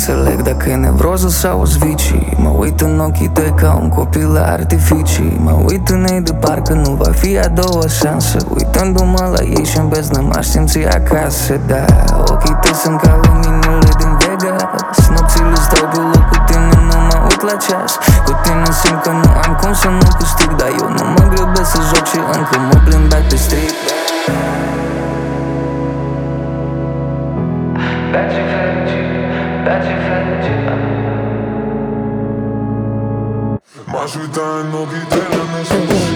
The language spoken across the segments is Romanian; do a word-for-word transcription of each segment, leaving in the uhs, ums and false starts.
înțeleg dacă e nevroză sau zvicii. Mă uit în ochii tăi ca un copil la artificii. Mă uit în ei de parcă nu va fi a doua șansă. Uitându-mă la ei și-n beznă m-aș simți acasă. Da, ochii tăi sunt ca luminile din Vegas. Nopțile stau pe loc cu tine, nu mă uit la ceas. Cu tine simt că nu am cum să nu câștig, dar eu nu mă grăbesc să joc și încă mă plimb back pe street. Baci fericit, baci fericit. M-aș uita în ochii tăi la nesfârșit.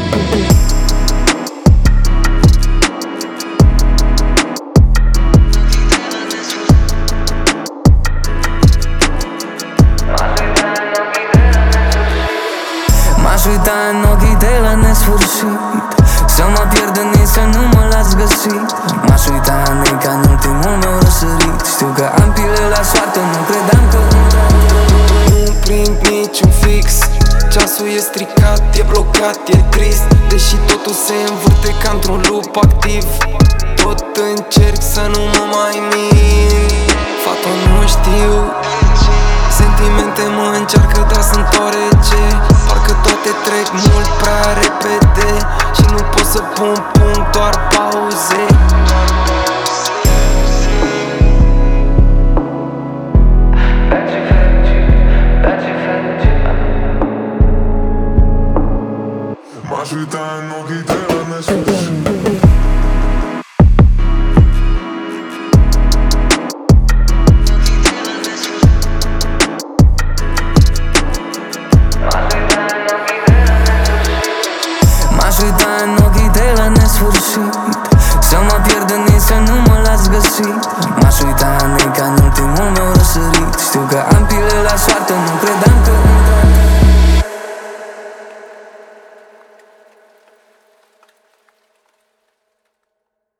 M-aș uita în ochii tăi la nesfârșit, să mă pierd în ei, să nu mă las găsit. M-aș uita în ei ca în ultimul meu răsărit. Știu că am pile la soartă, nu credeam că nu prind niciun fix. Ceasul e stricat, e blocat, e trist. Deși totul se învârte ca într-un loop activ. Tot încerc să nu mă mai mint. Fata, nu știu. Sentimente mă încearcă, dar sunt oarece. Parcă toate trec mult prea repede și nu pot să pun punct, doar pauze. M-aș uita în ochii tăi